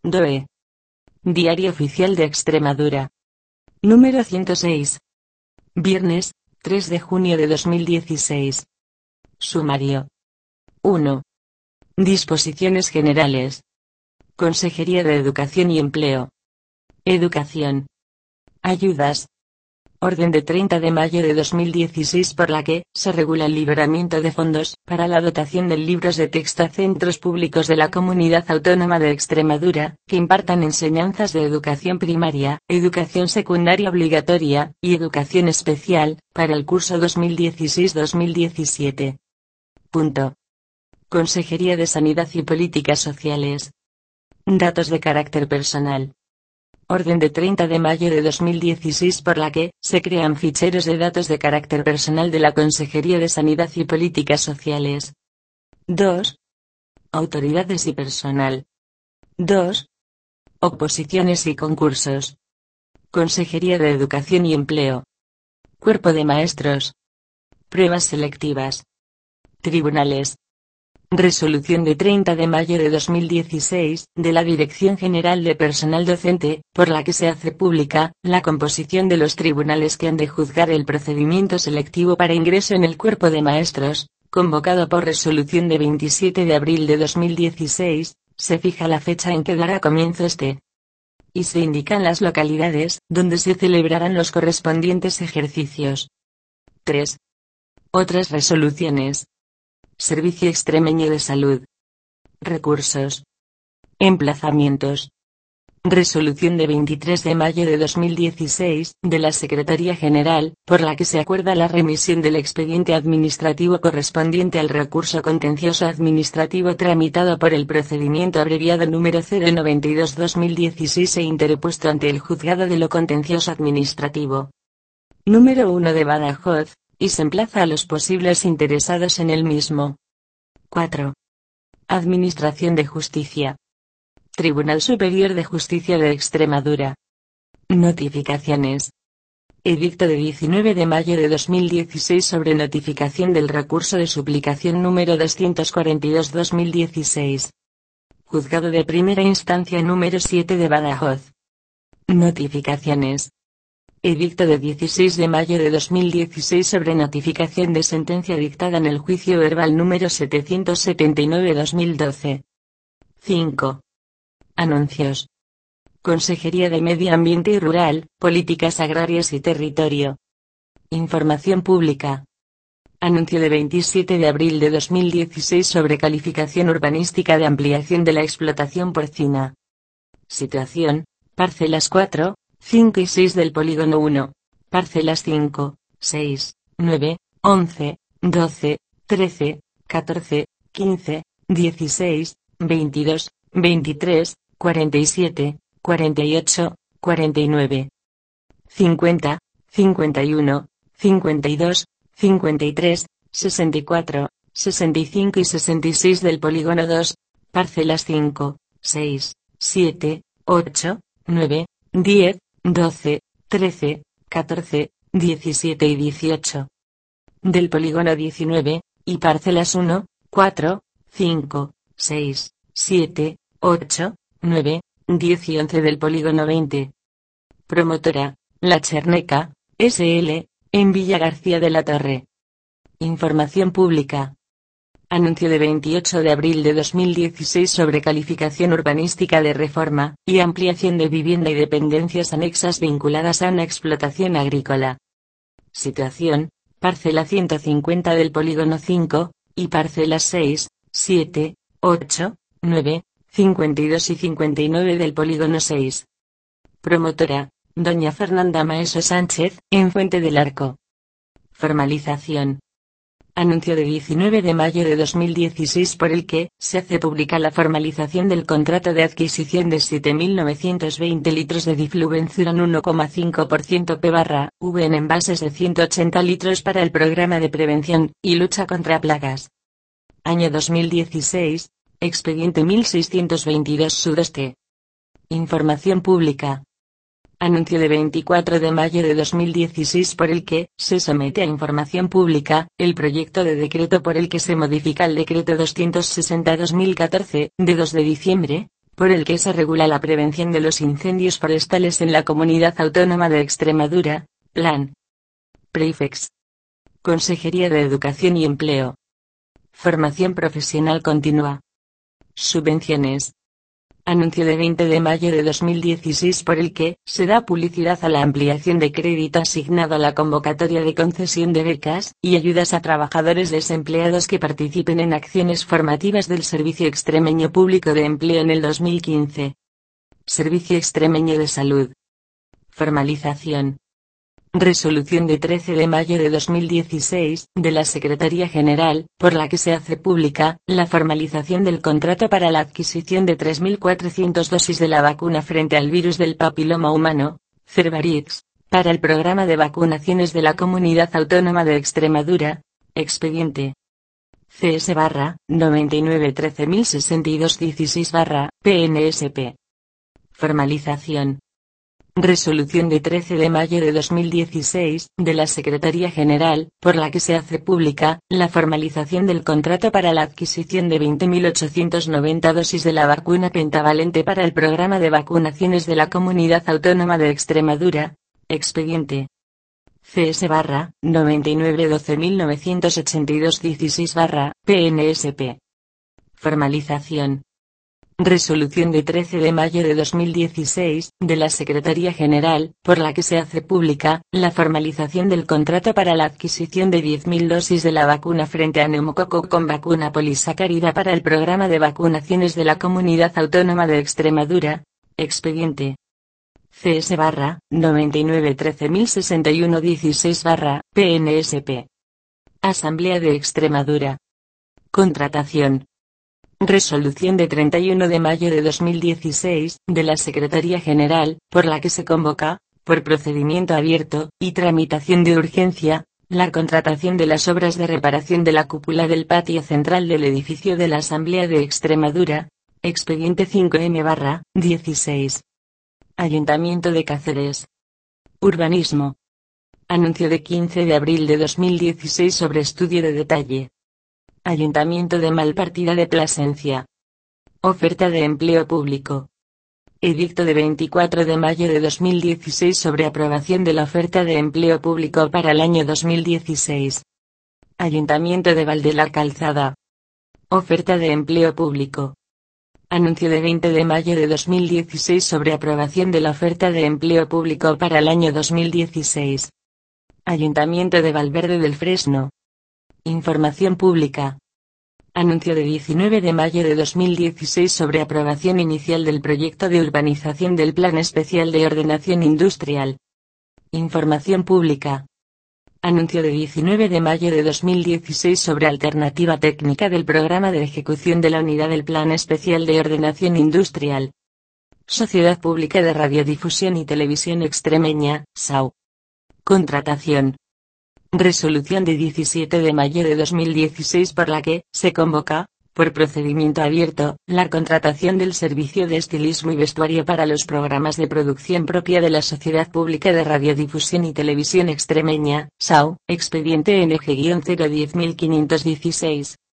DOE. Diario Oficial de Extremadura. Número 106. Viernes, 3 de junio de 2016. Sumario. 1. Disposiciones generales. Consejería de Educación y Empleo. Educación. Ayudas. Orden de 30 de mayo de 2016 por la que se regula el liberamiento de fondos para la dotación de libros de texto a centros públicos de la Comunidad Autónoma de Extremadura, que impartan enseñanzas de educación primaria, educación secundaria obligatoria, y educación especial, para el curso 2016-2017. Punto. Consejería de Sanidad y Políticas Sociales. Datos de carácter personal. Orden de 30 de mayo de 2016 por la que se crean ficheros de datos de carácter personal de la Consejería de Sanidad y Políticas Sociales. 2. Autoridades y personal. 2. Oposiciones y concursos. Consejería de Educación y Empleo. Cuerpo de Maestros. Pruebas selectivas. Tribunales. Resolución de 30 de mayo de 2016, de la Dirección General de Personal Docente, por la que se hace pública la composición de los tribunales que han de juzgar el procedimiento selectivo para ingreso en el cuerpo de maestros, convocado por resolución de 27 de abril de 2016, se fija la fecha en que dará comienzo y se indican las localidades donde se celebrarán los correspondientes ejercicios. 3. Otras resoluciones. Servicio Extremeño de Salud. Recursos. Emplazamientos. Resolución de 23 de mayo de 2016, de la Secretaría General, por la que se acuerda la remisión del expediente administrativo correspondiente al recurso contencioso administrativo tramitado por el procedimiento abreviado número 092-2016 e interpuesto ante el Juzgado de lo Contencioso Administrativo. Número 1 de Badajoz, y se emplaza a los posibles interesados en el mismo. 4. Administración de Justicia. Tribunal Superior de Justicia de Extremadura. Notificaciones. Edicto de 19 de mayo de 2016 sobre notificación del recurso de suplicación número 242-2016. Juzgado de Primera Instancia número 7 de Badajoz. Notificaciones. Edicto de 16 de mayo de 2016 sobre notificación de sentencia dictada en el juicio verbal número 779-2012. 5. Anuncios. Consejería de Medio Ambiente y Rural, Políticas Agrarias y Territorio. Información pública. Anuncio de 27 de abril de 2016 sobre calificación urbanística de ampliación de la explotación porcina. Situación: parcelas 4, 5 y 6 del polígono 1, parcelas 5, 6, 9, 11, 12, 13, 14, 15, 16, 22, 23, 47, 48, 49, 50, 51, 52, 53, 64, 65 y 66 del polígono 2, parcelas 5, 6, 7, 8, 9, 10, 12, 13, 14, 17 y 18. Del polígono 19, y parcelas 1, 4, 5, 6, 7, 8, 9, 10 y 11 del polígono 20. Promotora, La Cherneca, S.L., en Villa García de la Torre. Información pública. Anuncio de 28 de abril de 2016 sobre calificación urbanística de reforma y ampliación de vivienda y dependencias anexas vinculadas a una explotación agrícola. Situación: parcela 150 del polígono 5, y parcelas 6, 7, 8, 9, 52 y 59 del polígono 6. Promotora, doña Fernanda Maeso Sánchez, en Fuente del Arco. Formalización. Anuncio de 19 de mayo de 2016 por el que se hace pública la formalización del contrato de adquisición de 7.920 litros de diflubenzuran 1,5% p/v en envases de 180 litros para el programa de prevención y lucha contra plagas. Año 2016, expediente 1622 Sudoeste. Información pública. Anuncio de 24 de mayo de 2016 por el que se somete a información pública el proyecto de decreto por el que se modifica el decreto 260/2014, de 2 de diciembre, por el que se regula la prevención de los incendios forestales en la Comunidad Autónoma de Extremadura, Plan. Prefex. Consejería de Educación y Empleo. Formación profesional continua. Subvenciones. Anuncio de 20 de mayo de 2016 por el que se da publicidad a la ampliación de crédito asignado a la convocatoria de concesión de becas y ayudas a trabajadores desempleados que participen en acciones formativas del Servicio Extremeño Público de Empleo en el 2015. Servicio Extremeño de Salud. Formalización. Resolución de 13 de mayo de 2016, de la Secretaría General, por la que se hace pública, la formalización del contrato para la adquisición de 3.400 dosis de la vacuna frente al virus del papiloma humano, Cervarix, para el programa de vacunaciones de la Comunidad Autónoma de Extremadura, expediente CS-99-13062-16-PNSP. Formalización. Resolución de 13 de mayo de 2016, de la Secretaría General, por la que se hace pública, la formalización del contrato para la adquisición de 20.890 dosis de la vacuna pentavalente para el programa de vacunaciones de la Comunidad Autónoma de Extremadura, expediente CS-99-12982-16-PNSP. Formalización. Resolución de 13 de mayo de 2016, de la Secretaría General, por la que se hace pública, la formalización del contrato para la adquisición de 10.000 dosis de la vacuna frente a neumococo con vacuna polisacárida para el programa de vacunaciones de la Comunidad Autónoma de Extremadura, expediente CS-99-13061-16-PNSP. Asamblea de Extremadura. Contratación. Resolución de 31 de mayo de 2016, de la Secretaría General, por la que se convoca, por procedimiento abierto, y tramitación de urgencia, la contratación de las obras de reparación de la cúpula del patio central del edificio de la Asamblea de Extremadura, expediente 5M-16. Ayuntamiento de Cáceres. Urbanismo. Anuncio de 15 de abril de 2016 sobre estudio de detalle. Ayuntamiento de Malpartida de Plasencia. Oferta de empleo público. Edicto de 24 de mayo de 2016 sobre aprobación de la oferta de empleo público para el año 2016. Ayuntamiento de Val de la Calzada. Oferta de empleo público. Anuncio de 20 de mayo de 2016 sobre aprobación de la oferta de empleo público para el año 2016. Ayuntamiento de Valverde del Fresno. Información pública. Anuncio de 19 de mayo de 2016 sobre aprobación inicial del proyecto de urbanización del Plan Especial de Ordenación Industrial. Información pública. Anuncio de 19 de mayo de 2016 sobre alternativa técnica del programa de ejecución de la unidad del Plan Especial de Ordenación Industrial. Sociedad Pública de Radiodifusión y Televisión Extremeña, SAU. Contratación. Resolución de 17 de mayo de 2016 por la que se convoca, por procedimiento abierto, la contratación del servicio de estilismo y vestuario para los programas de producción propia de la Sociedad Pública de Radiodifusión y Televisión Extremeña, SAU, expediente NG-010516.